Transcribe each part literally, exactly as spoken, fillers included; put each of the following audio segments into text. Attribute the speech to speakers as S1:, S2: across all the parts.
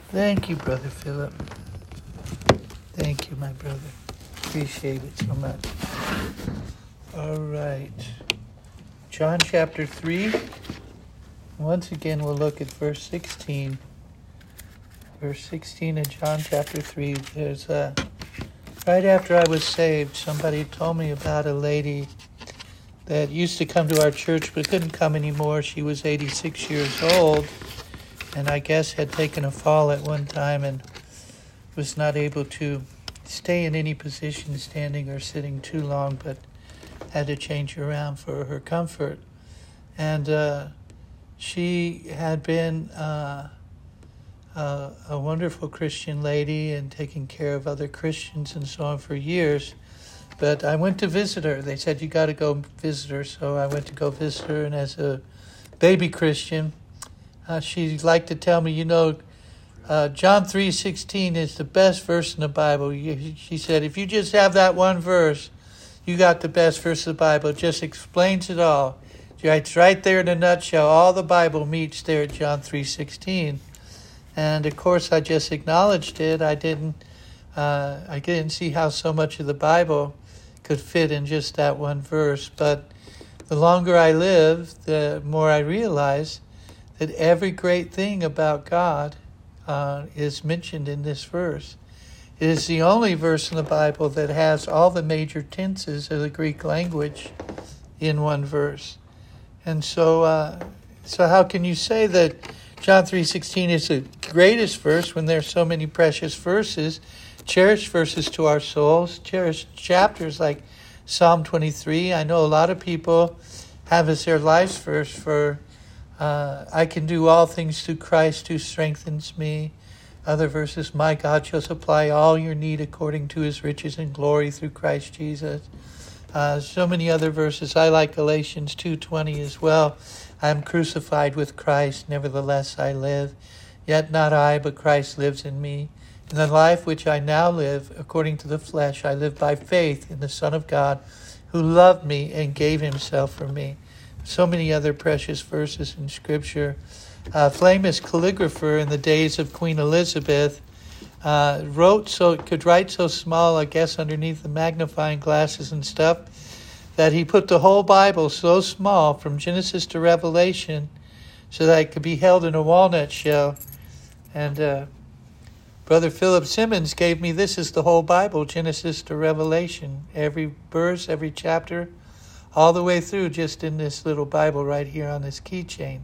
S1: Thank you, Brother Philip. Thank you, my brother. Appreciate it so much. All right. John chapter three. Once again, we'll look at verse sixteen. Verse sixteen in John chapter three. There's a... Right after I was saved, somebody told me about a lady that used to come to our church but couldn't come anymore. She was eighty-six years old and I guess had taken a fall at one time and was not able to stay in any position, standing or sitting too long, but had to change around for her comfort. And uh, she had been uh, uh, a wonderful Christian lady and taking care of other Christians and so on for years. But I went to visit her. They said, you got to go visit her. So I went to go visit her. And as a baby Christian, uh, she liked to tell me, you know, uh, John three sixteen is the best verse in the Bible. She said, if you just have that one verse, you got the best verse of the Bible. It just explains it all. It's right there in a nutshell. All the Bible meets there at John three sixteen. And, of course, I just acknowledged it. I didn't, uh, I didn't see how so much of the Bible could fit in just that one verse. But the longer I live, the more I realize that every great thing about God uh, is mentioned in this verse. It is the only verse in the Bible that has all the major tenses of the Greek language in one verse. And so uh, so how can you say that John three sixteen is the greatest verse when there's so many precious verses, cherished verses to our souls, cherished chapters like Psalm twenty-three. I know a lot of people have as their life's verse for uh, I can do all things through Christ who strengthens me. Other verses, my God shall supply all your need according to his riches and glory through Christ Jesus. Uh, so many other verses. I like Galatians two twenty as well. I am crucified with Christ, nevertheless I live. Yet not I, but Christ lives in me. In the life which I now live, according to the flesh, I live by faith in the Son of God, who loved me and gave himself for me. So many other precious verses in Scripture. A famous calligrapher in the days of Queen Elizabeth uh, wrote so, could write so small, I guess, underneath the magnifying glasses and stuff, that he put the whole Bible so small from Genesis to Revelation so that it could be held in a walnut shell. And uh, Brother Philip Simmons gave me this is the whole Bible, Genesis to Revelation. Every verse, every chapter, all the way through just in this little Bible right here on this keychain.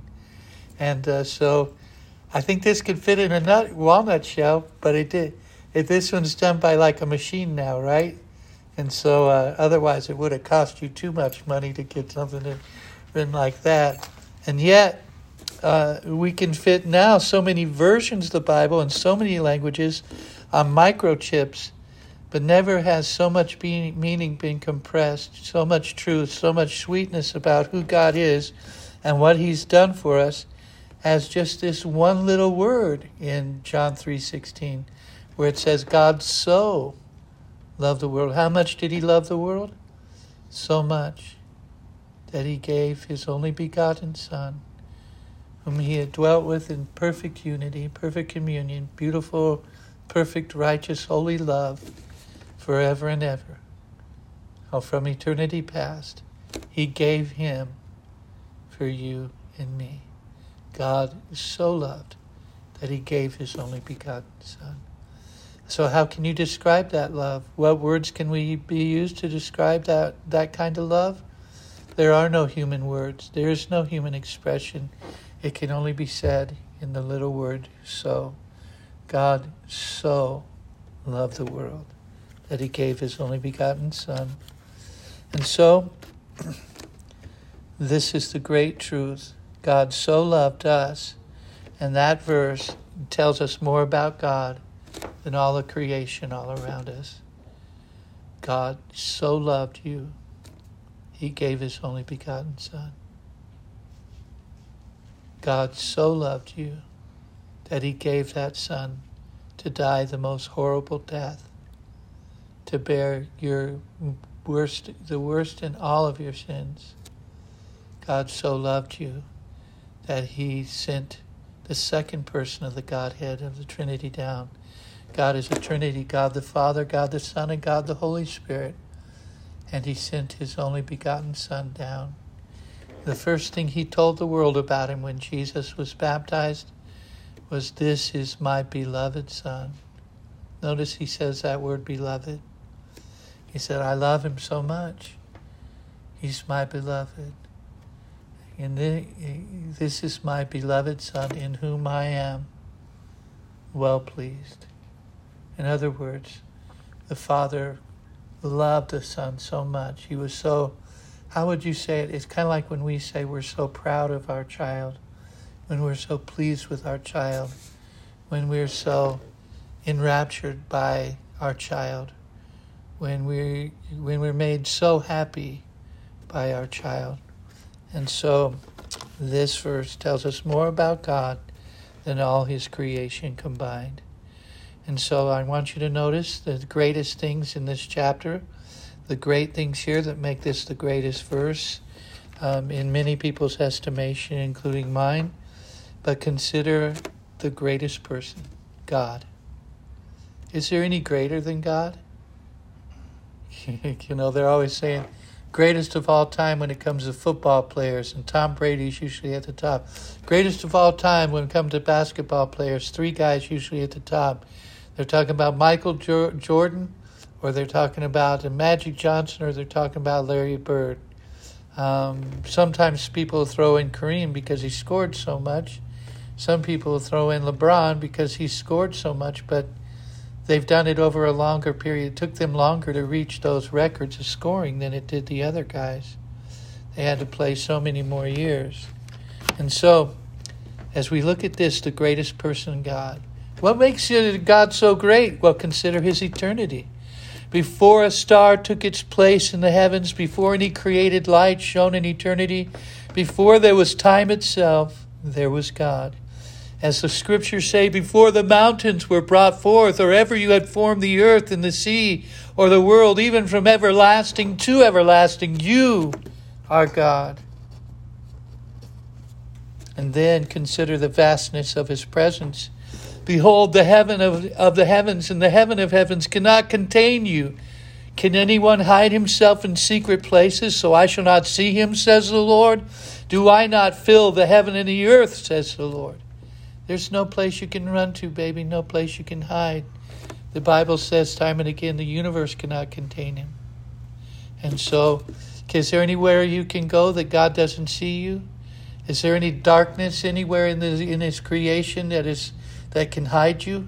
S1: And uh, so I think this could fit in a nut, walnut shell, but it did. It, this one's done by like a machine now, right? And so uh, otherwise it would have cost you too much money to get something that, written like that. And yet uh, we can fit now so many versions of the Bible in so many languages on microchips, but never has so much be- meaning been compressed, so much truth, so much sweetness about who God is and what he's done for us as just this one little word in John three sixteen, where it says, God so loved the world. How much did he love the world? So much that he gave his only begotten Son, whom he had dwelt with in perfect unity, perfect communion, beautiful, perfect, righteous, holy love, forever and ever. How from eternity past, he gave him for you and me. God so loved that he gave his only begotten Son. So how can you describe that love? What words can we be used to describe that, that kind of love? There are no human words. There is no human expression. It can only be said in the little word, so. God so loved the world that he gave his only begotten Son. And so, this is the great truth. God so loved us, and that verse tells us more about God than all the creation all around us. God so loved you, he gave his only begotten Son. God so loved you that he gave that Son to die the most horrible death, to bear your worst, the worst in all of your sins. God so loved you that he sent the second person of the Godhead, of the Trinity down. God is a Trinity, God the Father, God the Son, and God the Holy Spirit. And he sent his only begotten Son down. The first thing he told the world about him when Jesus was baptized was, "This is my beloved Son." Notice he says that word, beloved. He said, I love him so much. He's my beloved. And this is my beloved Son in whom I am well pleased. In other words, the Father loved the Son so much. He was so, how would you say it? It's kind of like when we say we're so proud of our child, when we're so pleased with our child, when we're so enraptured by our child, when we when we're made so happy by our child. And so this verse tells us more about God than all his creation combined. And so I want you to notice the greatest things in this chapter, the great things here that make this the greatest verse um, in many people's estimation, including mine. But consider the greatest person, God. Is there any greater than God? You know, they're always saying, greatest of all time when it comes to football players, and Tom Brady's usually at the top. Greatest of all time when it comes to basketball players, three guys usually at the top. They're talking about Michael jo- Jordan, or they're talking about Magic Johnson, or they're talking about Larry Bird. Um, sometimes people throw in Kareem because he scored so much. Some people throw in LeBron because he scored so much, but they've done it over a longer period. It took them longer to reach those records of scoring than it did the other guys. They had to play so many more years. And so, as we look at this, the greatest person, God, what makes God so great? Well, consider his eternity. Before a star took its place in the heavens, before any created light shone in eternity, before there was time itself, there was God. As the scriptures say, before the mountains were brought forth, or ever you had formed the earth and the sea, or the world, even from everlasting to everlasting, you are God. And then consider the vastness of his presence. Behold, the heaven of, of the heavens and the heaven of heavens cannot contain you. Can anyone hide himself in secret places so I shall not see him, says the Lord? Do I not fill the heaven and the earth, says the Lord? There's no place you can run to, baby, no place you can hide. The Bible says time and again the universe cannot contain him. And so, is there anywhere you can go that God doesn't see you? Is there any darkness anywhere in the in his creation that is that can hide you?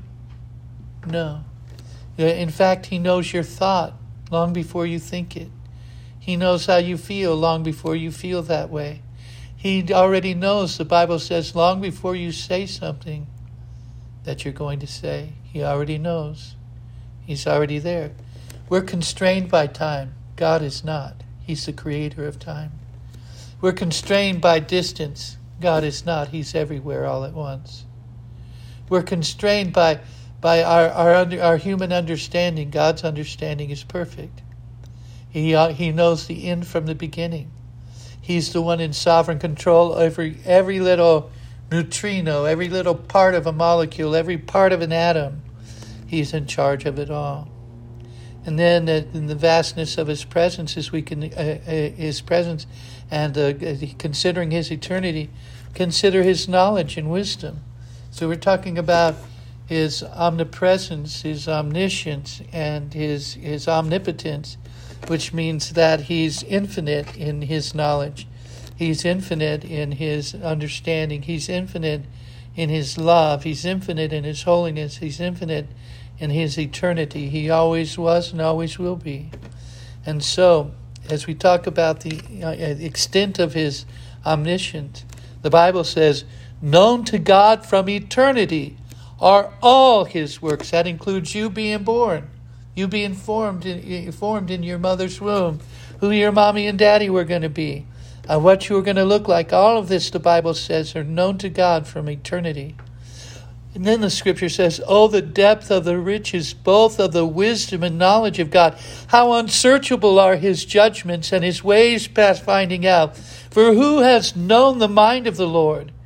S1: No. In fact, he knows your thought long before you think it. He knows how you feel long before you feel that way. He already knows, the Bible says, long before you say something that you're going to say. He already knows. He's already there. We're constrained by time. God is not. He's the creator of time. We're constrained by distance. God is not. He's everywhere all at once. We're constrained by by our our, under, our human understanding. God's understanding is perfect. He uh, he knows the end from the beginning. He's the one in sovereign control over every, every little neutrino, every little part of a molecule, every part of an atom. He's in charge of it all. And then uh, in the vastness of his presence, as we can, uh, uh, his presence, and uh, considering his eternity, consider his knowledge and wisdom. So we're talking about his omnipresence, his omniscience, and his his omnipotence, which means that he's infinite in his knowledge. He's infinite in his understanding. He's infinite in his love. He's infinite in his holiness. He's infinite in his eternity. He always was and always will be. And so, as we talk about the uh, extent of his omniscience, the Bible says, known to God from eternity are all his works. That includes you being born. You being formed in, formed in your mother's womb, who your mommy and daddy were going to be, uh, what you were going to look like. All of this, the Bible says, are known to God from eternity. And then the scripture says, oh, the depth of the riches, both of the wisdom and knowledge of God. How unsearchable are his judgments and his ways past finding out. For who has known the mind of the Lord?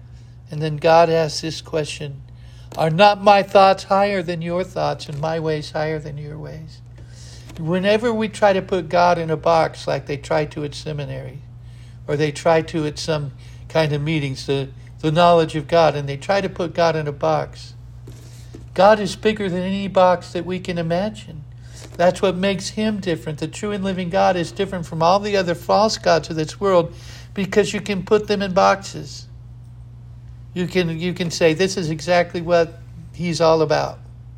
S1: And then God asks this question, are not my thoughts higher than your thoughts and my ways higher than your ways? Whenever we try to put God in a box like they try to at seminary, or they try to at some kind of meetings, the, the knowledge of God, and they try to put God in a box, God is bigger than any box that we can imagine. That's what makes him different. The true and living God is different from all the other false gods of this world because you can put them in boxes. You can you can say, this is exactly what he's all about.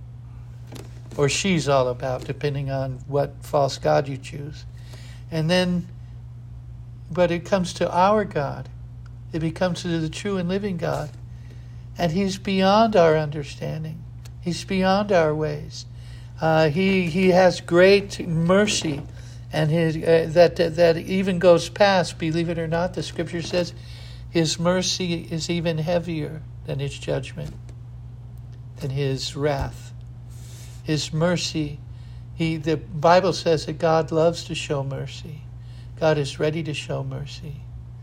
S1: Or she's all about, depending on what false god you choose. And then, but it comes to our God. It becomes to the true and living God. And he's beyond our understanding. He's beyond our ways. Uh, he he has great mercy, and his uh, that that even goes past. Believe it or not, the Scripture says his mercy is even heavier than his judgment, than his wrath. His mercy, he the Bible says that God loves to show mercy. God is ready to show mercy,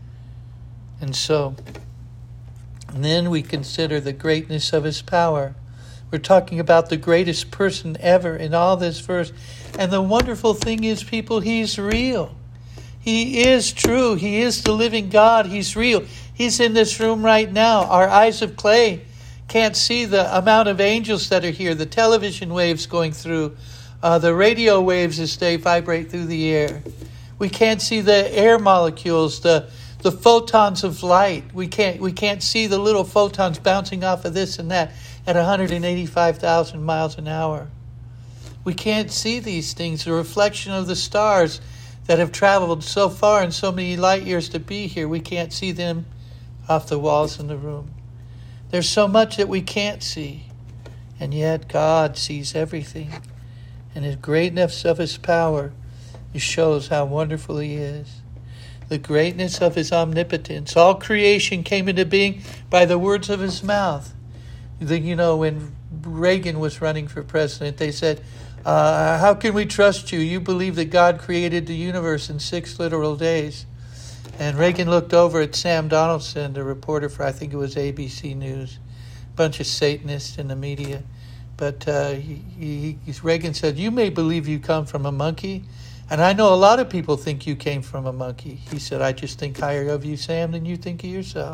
S1: and so. And then we consider the greatness of his power. We're talking about the greatest person ever in all this verse. And the wonderful thing is, people, he's real. He is true. He is the living God. He's real. He's in this room right now. Our eyes of clay can't see the amount of angels that are here, the television waves going through, uh, the radio waves as they vibrate through the air. We can't see the air molecules, the the photons of light. We can't we can't see the little photons bouncing off of this and that at one hundred eighty-five thousand miles an hour. We can't see these things, the reflection of the stars that have traveled so far and so many light years to be here. We can't see them off the walls in the room. There's so much that we can't see, and yet God sees everything. And the greatness of his power, it shows how wonderful he is. The greatness of his omnipotence. All creation came into being by the words of his mouth. The, you know, when Reagan was running for president, they said, uh, how can we trust you? You believe that God created the universe in six literal days. And Reagan looked over at Sam Donaldson, the reporter for, I think it was A B C News, a bunch of Satanists in the media. But uh, he, he, Reagan said, you may believe you come from a monkey, and I know a lot of people think you came from a monkey. He said, I just think higher of you, Sam, than you think of yourself.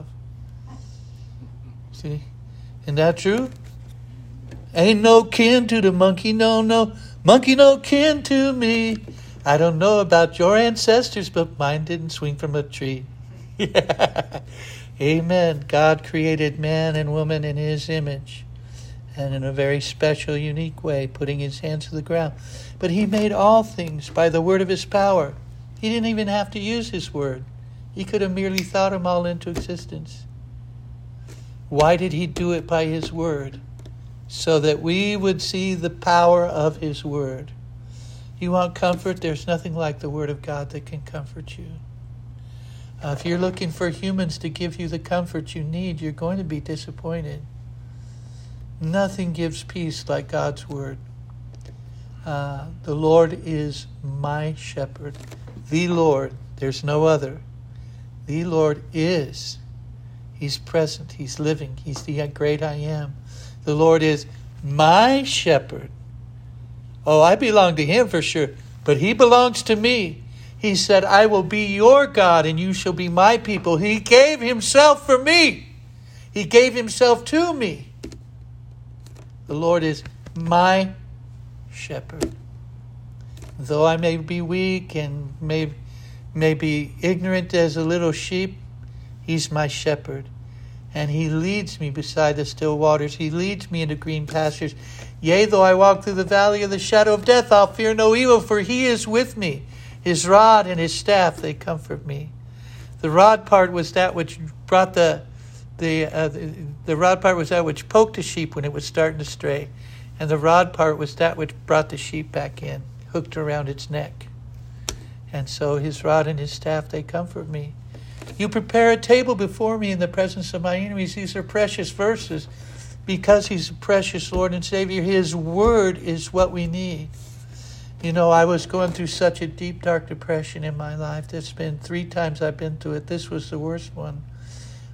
S1: See? Isn't that true? Ain't no kin to the monkey, no, no. Monkey no kin to me. I don't know about your ancestors, but mine didn't swing from a tree. Yeah. Amen. God created man and woman in his image, and in a very special, unique way, putting his hands to the ground. But he made all things by the word of his power. He didn't even have to use his word. He could have merely thought them all into existence. Why did he do it by his word? So that we would see the power of his word. You want comfort? There's nothing like the word of God that can comfort you. Uh, if you're looking for humans to give you the comfort you need, you're going to be disappointed. Nothing gives peace like God's word. Uh, the Lord is my shepherd. The Lord, there's no other. The Lord is. He's present. He's living. He's the great I am. The Lord is my shepherd. Oh, I belong to him for sure, but he belongs to me. He said, I will be your God and you shall be my people. He gave himself for me. He gave himself to me. The Lord is my shepherd. Though I may be weak and may, may be ignorant as a little sheep, he's my shepherd. And he leads me beside the still waters. He leads me into green pastures. Yea, though I walk through the valley of the shadow of death, I'll fear no evil, for he is with me. His rod and his staff, they comfort me. The rod part was that which brought the, the, uh, the, the rod part was that which poked the sheep when it was starting to stray. And the rod part was that which brought the sheep back in, hooked around its neck. And so his rod and his staff, they comfort me. You prepare a table before me in the presence of my enemies. These are precious verses because he's a precious Lord and Savior. His word is what we need. You know, I was going through such a deep, dark depression in my life. There's been three times I've been through it. This was the worst one.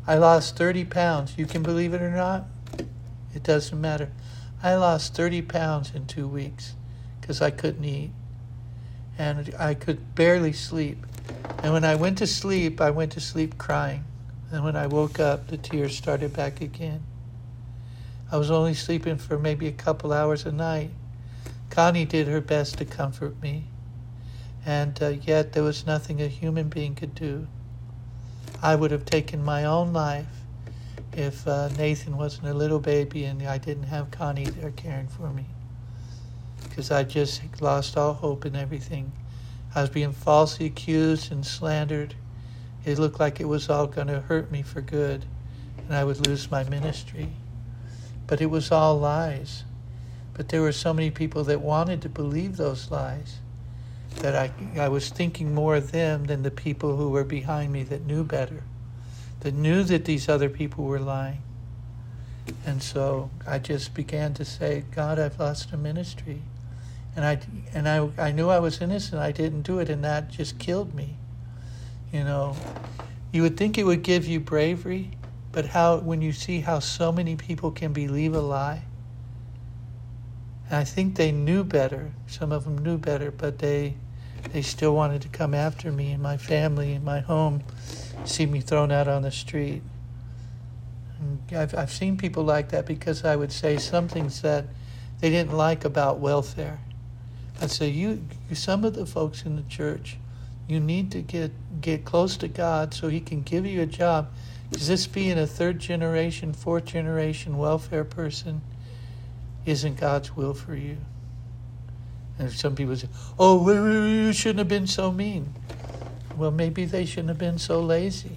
S1: I lost thirty pounds. You can believe it or not? It doesn't matter. I lost thirty pounds in two weeks because I couldn't eat. And I could barely sleep. And when I went to sleep, I went to sleep crying. And when I woke up, the tears started back again. I was only sleeping for maybe a couple hours a night. Connie did her best to comfort me. And uh, yet there was nothing a human being could do. I would have taken my own life if uh, Nathan wasn't a little baby and I didn't have Connie there caring for me. Because I just lost all hope in everything. I was being falsely accused and slandered. It looked like it was all going to hurt me for good, and I would lose my ministry. But it was all lies. But there were so many people that wanted to believe those lies that I, I was thinking more of them than the people who were behind me that knew better, that knew that these other people were lying. And so I just began to say, God, I've lost a ministry. And I and I I knew I was innocent. I didn't do it, and that just killed me. You know, you would think it would give you bravery, but how when you see how so many people can believe a lie. And I think they knew better. Some of them knew better, but they they still wanted to come after me and my family and my home, see me thrown out on the street. And I've I've seen people like that because I would say some things that they didn't like about welfare. I'd say, you, some of the folks in the church, you need to get get close to God so he can give you a job. Because this being a third generation, fourth generation welfare person isn't God's will for you. And some people say, oh, you shouldn't have been so mean. Well, maybe they shouldn't have been so lazy.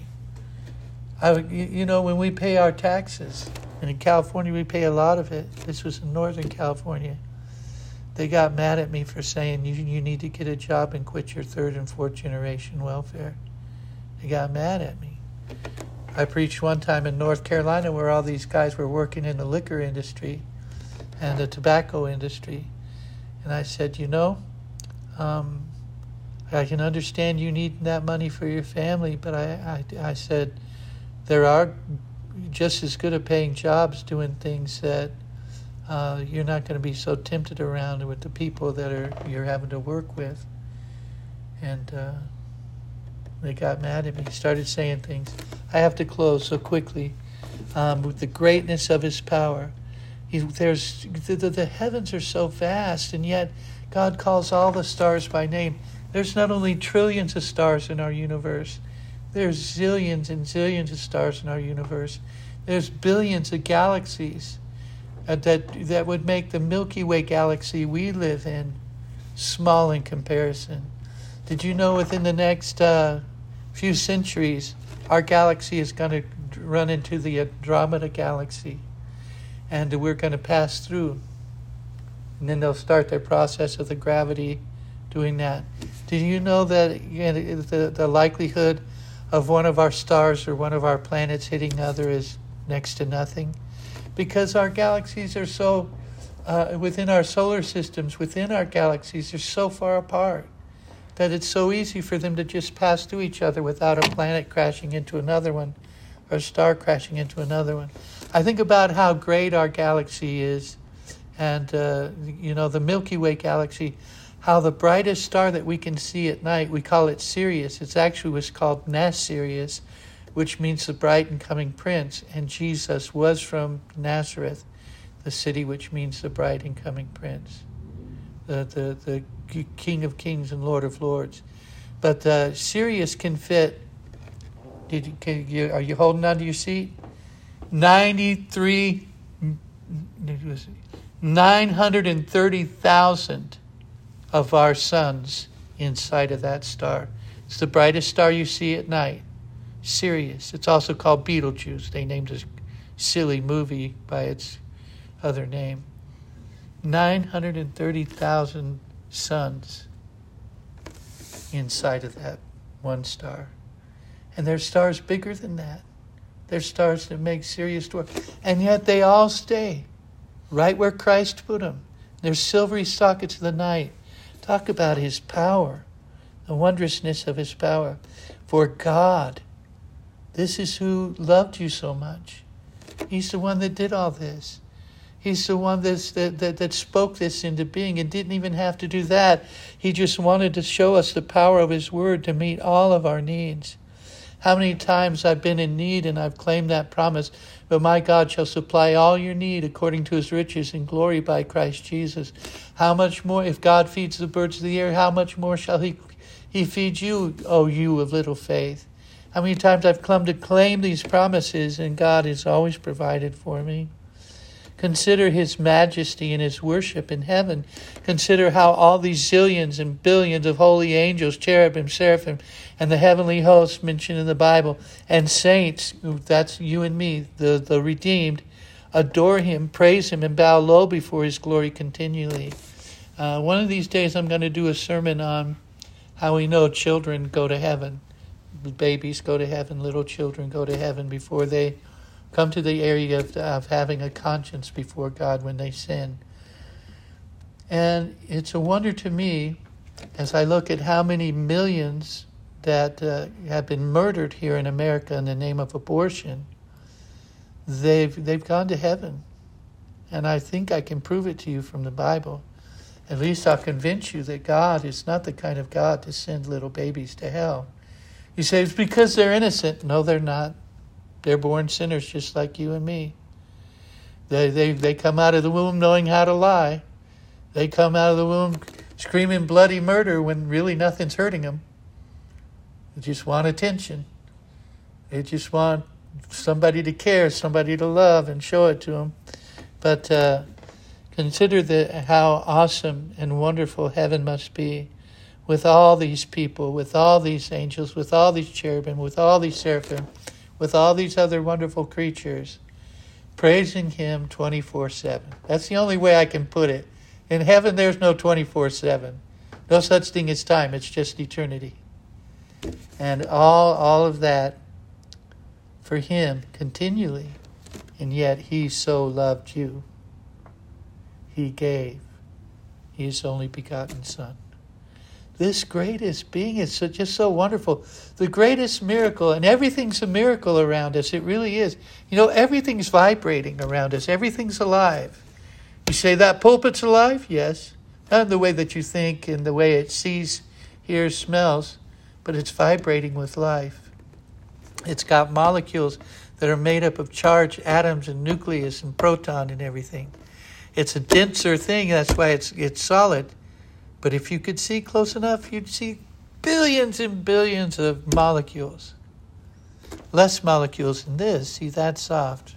S1: I, you know, when we pay our taxes, and in California we pay a lot of it. This was in Northern California. They got mad at me for saying you you need to get a job and quit your third and fourth generation welfare. They got mad at me. I preached one time in North Carolina where all these guys were working in the liquor industry and the tobacco industry. And I said, you know, um, I can understand you need that money for your family, but I, I, I said, there are just as good at paying jobs doing things that Uh, you're not going to be so tempted around with the people that are you're having to work with. And uh, they got mad at me, started saying things. I have to close so quickly. Um, with the greatness of his power, he, there's the, the, the heavens are so vast, and yet God calls all the stars by name. There's not only trillions of stars in our universe, there's zillions and zillions of stars in our universe. There's billions of galaxies. Uh, that that would make the Milky Way galaxy we live in small in comparison. Did you know within the next uh, few centuries, our galaxy is going to run into the Andromeda galaxy, and we're going to pass through. And then they'll start their process of the gravity doing that. Did you know that you know, the, the likelihood of one of our stars or one of our planets hitting other is next to nothing? Because our galaxies are so, uh, within our solar systems, within our galaxies, they're so far apart that it's so easy for them to just pass through each other without a planet crashing into another one or a star crashing into another one. I think about how great our galaxy is and, uh, you know, the Milky Way galaxy, how the brightest star that we can see at night, we call it Sirius. It's actually was called Nas Sirius, which means the bright and coming prince. And Jesus was from Nazareth, the city which means the bright and coming prince, the the, the King of kings and Lord of lords. But uh, Sirius can fit, did you, can you, are you holding on to your seat? ninety-three, nine hundred thirty thousand of our suns inside of that star. It's the brightest star you see at night. Sirius. It's also called Beetlejuice. They named a silly movie by its other name. nine hundred thirty thousand suns inside of that one star. And there's stars bigger than that. There's stars that make Sirius dwarf. And yet they all stay right where Christ put them. They're silvery sockets of the night. Talk about his power, the wondrousness of his power. For God, This is who loved you so much. He's the one that did all this. He's the one that's, that, that, that spoke this into being and didn't even have to do that. He just wanted to show us the power of his word to meet all of our needs. How many times I've been in need and I've claimed that promise, but my God shall supply all your need according to his riches and glory by Christ Jesus. How much more, if God feeds the birds of the air, how much more shall he, he feed you, O you of little faith? How many times I've come to claim these promises and God has always provided for me. Consider his majesty and his worship in heaven. Consider how all these zillions and billions of holy angels, cherubim, seraphim, and the heavenly hosts mentioned in the Bible, and saints, that's you and me, the, the redeemed, adore him, praise him, and bow low before his glory continually. Uh, one of these days I'm going to do a sermon on how we know children go to heaven. Babies go to heaven, little children go to heaven before they come to the area of, of having a conscience before God when they sin. And it's a wonder to me, as I look at how many millions that uh, have been murdered here in America in the name of abortion, they've they've gone to heaven. And I think I can prove it to you from the Bible. At least I'll convince you that God is not the kind of God to send little babies to hell. You say, it's because they're innocent. No, they're not. They're born sinners just like you and me. They, they, they come out of the womb knowing how to lie. They come out of the womb screaming bloody murder when really nothing's hurting them. They just want attention. They just want somebody to care, somebody to love and show it to them. But uh, consider the, how awesome and wonderful heaven must be with all these people, with all these angels, with all these cherubim, with all these seraphim, with all these other wonderful creatures, praising him twenty-four seven. That's the only way I can put it. In heaven, there's no twenty-four seven. No such thing as time. It's just eternity. And all, all of that for him continually. And yet he so loved you. He gave his only begotten Son. This greatest being is so, just so wonderful. The greatest miracle, and everything's a miracle around us. It really is. You know, everything's vibrating around us. Everything's alive. You say that pulpit's alive? Yes. Not in the way that you think, in the way it sees, hears, smells, but it's vibrating with life. It's got molecules that are made up of charged atoms and nucleus and proton and everything. It's a denser thing. That's why it's it's solid. But if you could see close enough, you'd see billions and billions of molecules. Less molecules than this. See, that's soft.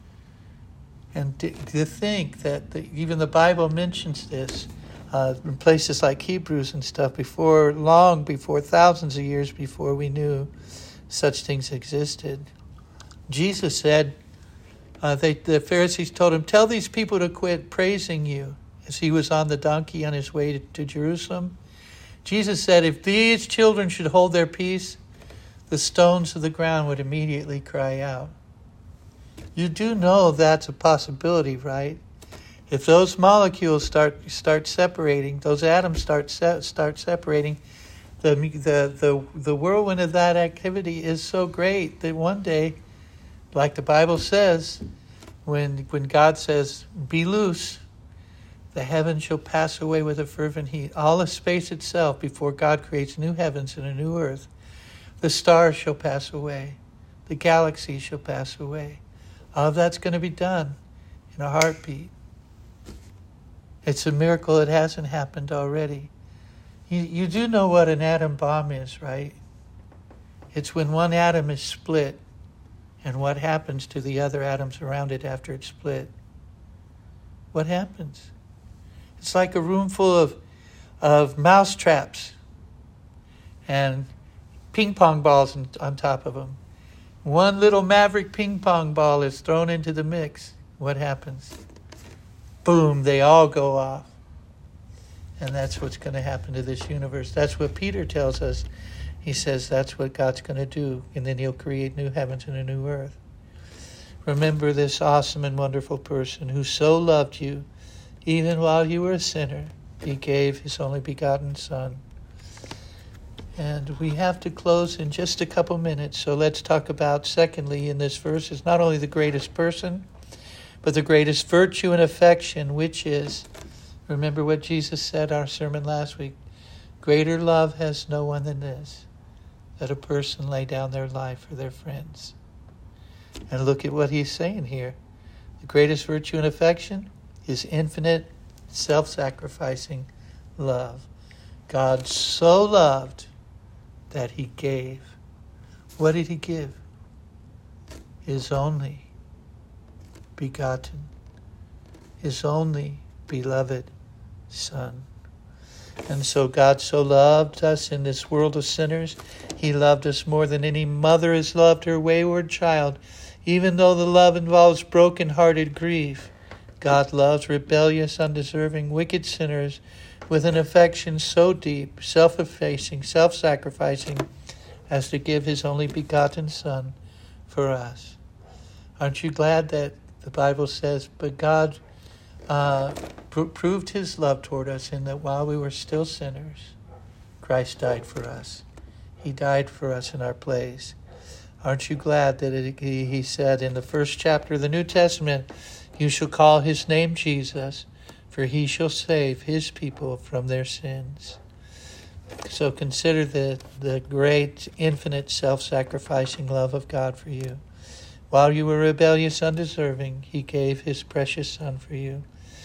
S1: And to, to think that the, even the Bible mentions this uh, in places like Hebrews and stuff before, long before, thousands of years before we knew such things existed. Jesus said, uh, they, the Pharisees told him, tell these people to quit praising you. As he was on the donkey on his way to, to Jerusalem, Jesus said, if these children should hold their peace, the stones of the ground would immediately cry out. You do know that's a possibility, right? If those molecules start start separating, those atoms start se- start separating, the the the the whirlwind of that activity is so great that one day, like the Bible says, when when God says, "Be loose," the heavens shall pass away with a fervent heat. All of space itself, before God creates new heavens and a new earth, the stars shall pass away. The galaxies shall pass away. All of that's going to be done in a heartbeat. It's a miracle it hasn't happened already. You, you do know what an atom bomb is, right? It's when one atom is split and what happens to the other atoms around it after it's split. What happens? It's like a room full of, of mouse traps and ping pong balls on, on top of them. One little maverick ping pong ball is thrown into the mix. What happens? Boom, they all go off. And that's what's going to happen to this universe. That's what Peter tells us. He says that's what God's going to do, and then he'll create new heavens and a new earth. Remember this awesome and wonderful person who so loved you, even while you were a sinner, he gave his only begotten Son. And we have to close in just a couple minutes. So let's talk about, secondly, in this verse, is not only the greatest person, but the greatest virtue and affection, which is, remember what Jesus said in our sermon last week, greater love has no one than this, that a person lay down their life for their friends. And look at what he's saying here. The greatest virtue and affection is infinite, self-sacrificing love. God so loved that he gave. What did he give? His only begotten, his only beloved Son. And so God so loved us in this world of sinners. He loved us more than any mother has loved her wayward child. Even though the love involves broken-hearted grief, God loves rebellious, undeserving, wicked sinners with an affection so deep, self-effacing, self-sacrificing, as to give his only begotten Son for us. Aren't you glad that the Bible says, but God uh, pr- proved his love toward us in that while we were still sinners, Christ died for us. He died for us in our place. Aren't you glad that it, he, he said in the first chapter of the New Testament, you shall call his name Jesus, for he shall save his people from their sins. So consider the, the great, infinite, self-sacrificing love of God for you. While you were rebellious, undeserving, he gave his precious Son for you.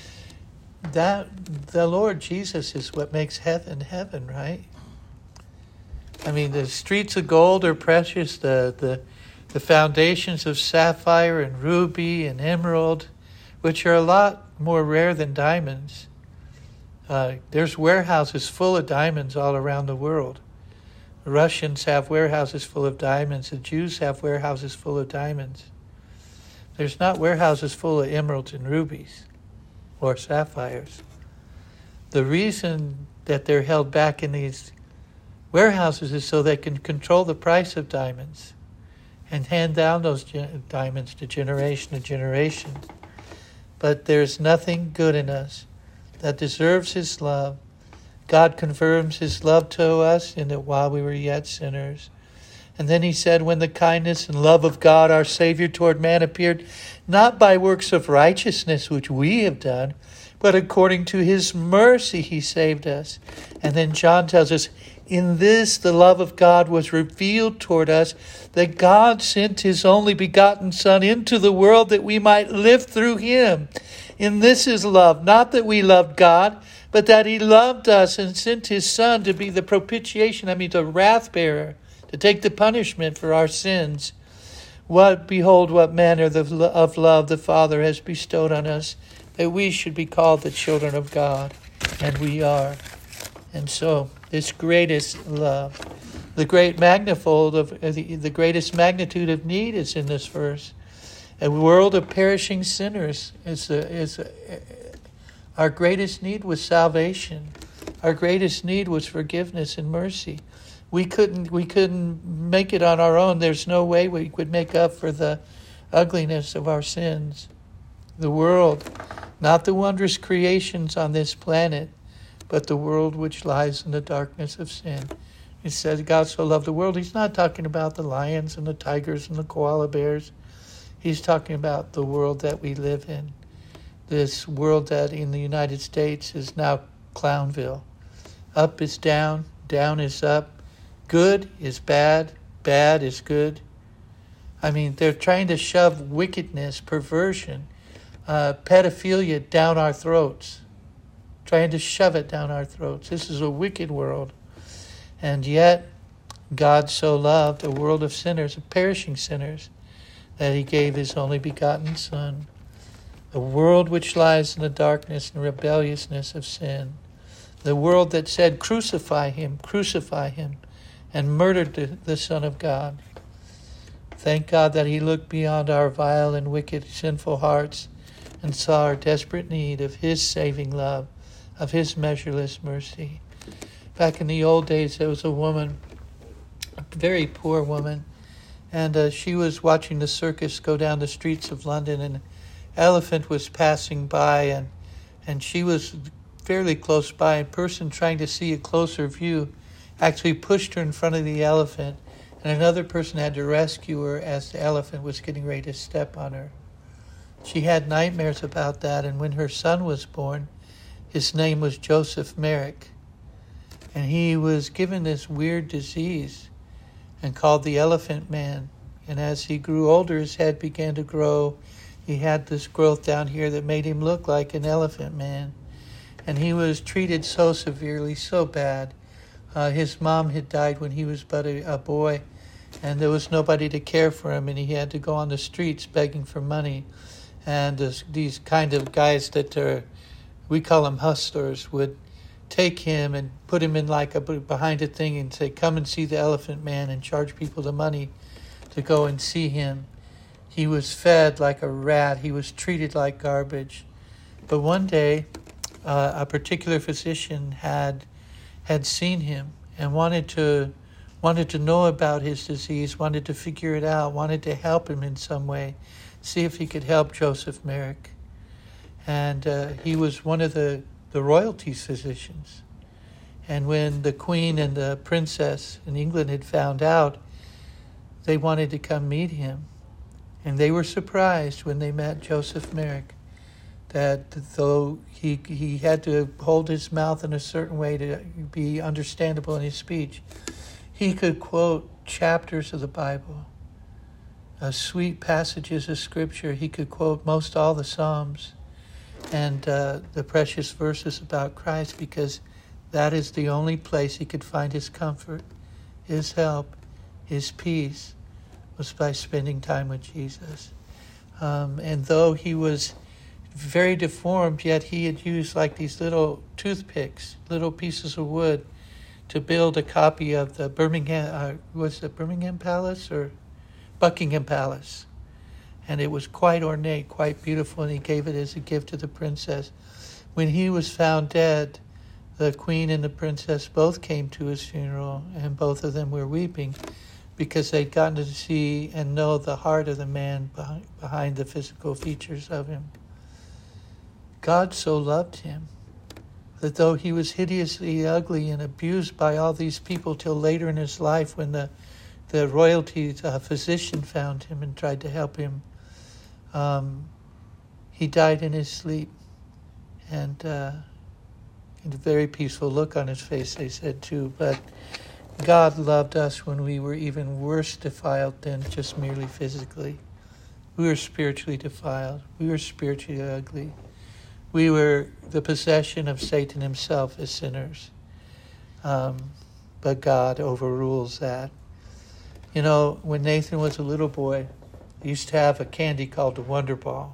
S1: That the Lord Jesus is what makes heaven heaven, right? I mean, the streets of gold are precious, the, the, the foundations of sapphire and ruby and emerald, which are a lot more rare than diamonds. Uh, there's warehouses full of diamonds all around the world. The Russians have warehouses full of diamonds. The Jews have warehouses full of diamonds. There's not warehouses full of emeralds and rubies or sapphires. The reason that they're held back in these warehouses is so they can control the price of diamonds and hand down those gen- diamonds to generation to generation. But there's nothing good in us that deserves his love. God confirms his love to us in that while we were yet sinners. And then he said, when the kindness and love of God, our Savior toward man appeared, not by works of righteousness which we have done, but according to his mercy he saved us. And then John tells us, in this the love of God was revealed toward us, that God sent his only begotten Son into the world that we might live through him. In this is love, not that we loved God, but that he loved us and sent his Son to be the propitiation, I mean the wrath bearer, to take the punishment for our sins. What, behold, what manner of love the Father has bestowed on us, that we should be called the children of God, and we are. And so, this greatest love, the great manifold of the, the greatest magnitude of need is in this verse. A world of perishing sinners is a, is a, our greatest need was salvation. Our greatest need was forgiveness and mercy. We couldn't we couldn't make it on our own. There's no way we could make up for the ugliness of our sins. The world, not the wondrous creations on this planet, but the world which lies in the darkness of sin. He says God so loved the world. He's not talking about the lions and the tigers and the koala bears. He's talking about the world that we live in. This world that in the United States is now Clownville. Up is down, down is up. Good is bad, bad is good. I mean, they're trying to shove wickedness, perversion, uh, pedophilia down our throats. Trying to shove it down our throats. This is a wicked world. And yet, God so loved a world of sinners, of perishing sinners, that he gave his only begotten Son. The world which lies in the darkness and rebelliousness of sin. The world that said, crucify him, crucify him, and murdered the, the Son of God. Thank God that he looked beyond our vile and wicked, sinful hearts and saw our desperate need of his saving love, of his measureless mercy. Back in the old days, there was a woman, a very poor woman, and uh, she was watching the circus go down the streets of London, and an elephant was passing by, and and she was fairly close by, a person trying to see a closer view, actually pushed her in front of the elephant, and another person had to rescue her as the elephant was getting ready to step on her. She had nightmares about that, and when her son was born, his name was Joseph Merrick, and he was given this weird disease and called the Elephant Man. And as he grew older, his head began to grow. He had this growth down here that made him look like an elephant man. And he was treated so severely, so bad. Uh, his mom had died when he was but a, a boy, and there was nobody to care for him, and he had to go on the streets begging for money. And this, these kind of guys that are, we call them hustlers, would take him and put him in like a behind a thing and say, come and see the Elephant Man, and charge people the money to go and see him. He was fed like a rat. He was treated like garbage. But one day, uh, a particular physician had had seen him and wanted to wanted to know about his disease, wanted to figure it out, wanted to help him in some way, see if he could help Joseph Merrick. And uh, he was one of the, the royalty's physicians. And when the queen and the princess in England had found out, they wanted to come meet him. And they were surprised when they met Joseph Merrick, that though he he had to hold his mouth in a certain way to be understandable in his speech, he could quote chapters of the Bible, uh, sweet passages of Scripture. He could quote most all the Psalms and uh, the precious verses about Christ, because that is the only place he could find his comfort, his help, his peace, was by spending time with Jesus. Um, and though he was very deformed, yet he had used like these little toothpicks, little pieces of wood, to build a copy of the Birmingham, uh, was it Birmingham Palace or Buckingham Palace? And it was quite ornate, quite beautiful, and he gave it as a gift to the princess. When he was found dead, the queen and the princess both came to his funeral, and both of them were weeping because they'd gotten to see and know the heart of the man behind, behind the physical features of him. God so loved him that though he was hideously ugly and abused by all these people till later in his life, when the, the royalty uh, physician found him and tried to help him, um, he died in his sleep. And uh, a very peaceful look on his face, they said too. But God loved us when we were even worse defiled than just merely physically. We were spiritually defiled. We were spiritually ugly. We were the possession of Satan himself as sinners. Um, but God overrules that. You know, when Nathan was a little boy, he used to have a candy called the Wonder Ball.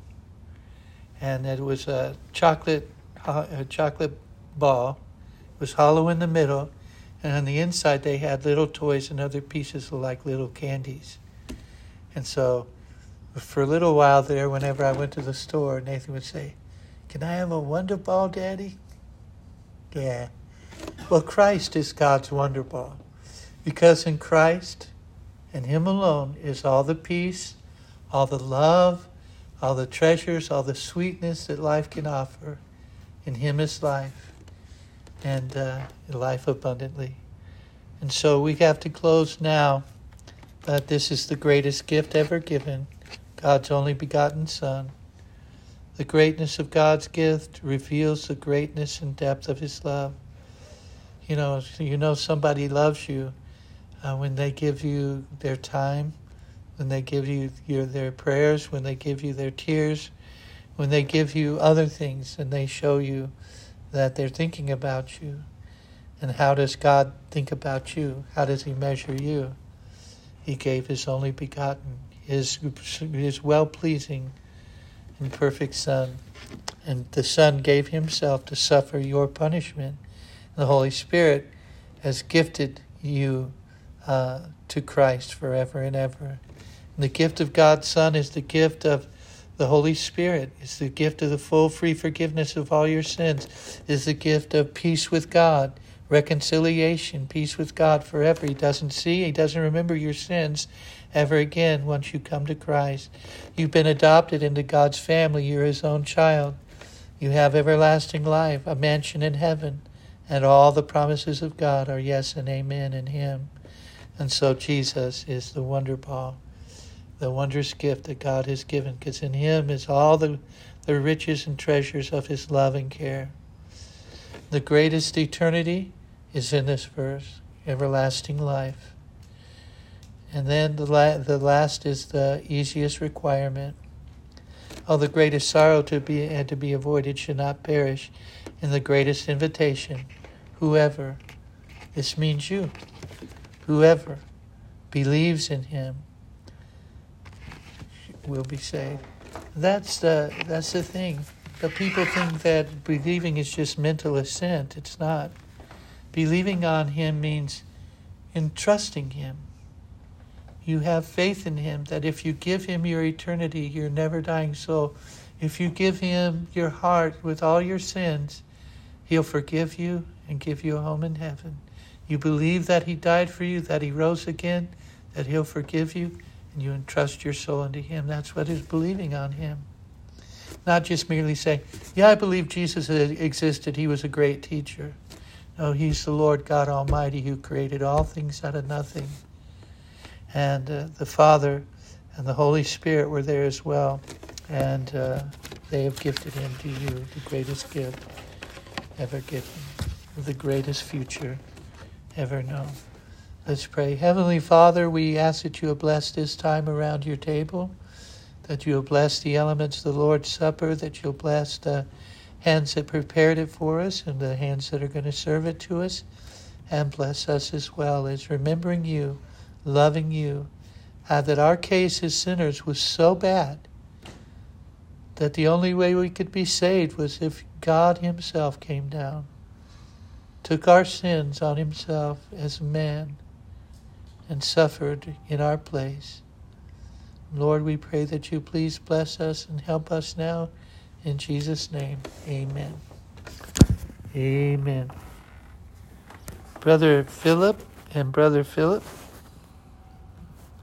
S1: And it was a chocolate, a chocolate ball. It was hollow in the middle. And on the inside, they had little toys and other pieces like little candies. And so for a little while there, whenever I went to the store, Nathan would say, "Can I have a Wonder Ball, Daddy?" Yeah. Well, Christ is God's Wonder Ball, because in Christ and Him alone is all the peace, all the love, all the treasures, all the sweetness that life can offer. In Him is life, and uh, life abundantly. And so we have to close now. But this is the greatest gift ever given, God's only begotten Son. The greatness of God's gift reveals the greatness and depth of His love. You know, you know somebody loves you uh, when they give you their time, when they give you your, their prayers, when they give you their tears, when they give you other things, and they show you that they're thinking about you. And how does God think about you? How does He measure you? He gave His only begotten, His, his well-pleasing and perfect Son. And the Son gave Himself to suffer your punishment. And the Holy Spirit has gifted you uh, to Christ forever and ever. And the gift of God's Son is the gift of the Holy Spirit. It's the gift of the full, free forgiveness of all your sins. It's the gift of peace with God, reconciliation, peace with God forever. He doesn't see, He doesn't remember your sins ever again once you come to Christ. You've been adopted into God's family. You're His own child. You have everlasting life, a mansion in heaven, And all the promises of God are yes and amen in him. And so Jesus is the wonder ball, the wondrous gift that God has given, because in him is all the, the riches and treasures of his love and care. The greatest eternity is in this verse, everlasting life. And then the, la- the last is the easiest requirement. Oh, the greatest sorrow to be and to be avoided should not perish in the greatest invitation. Whoever, this means you, whoever believes in him will be saved. That's the that's the thing. But people think that believing is just mental assent. It's not. Believing on him means entrusting him. You have faith in him that if you give him your eternity, your never-dying soul, if you give him your heart with all your sins, he'll forgive you and give you a home in heaven. You believe that he died for you, that he rose again, that he'll forgive you, and you entrust your soul into him. That's what is believing on him. Not just merely saying, yeah, I believe Jesus existed. He was a great teacher. No, he's the Lord God Almighty who created all things out of nothing. And uh, the Father and the Holy Spirit were there as well. And uh, they have gifted him to you, the greatest gift ever given, the greatest future ever known. Let's pray. Heavenly Father, we ask that you have blessed this time around your table, that you have blessed the elements of the Lord's Supper, that you'll bless the hands that prepared it for us and the hands that are going to serve it to us, and bless us as well as remembering you, loving you, uh, that our case as sinners was so bad that the only way we could be saved was if God himself came down, took our sins on himself as a man, and suffered in our place. Lord, we pray that you please bless us and help us now. In Jesus' name, amen. Amen. Brother Philip and Brother Philip.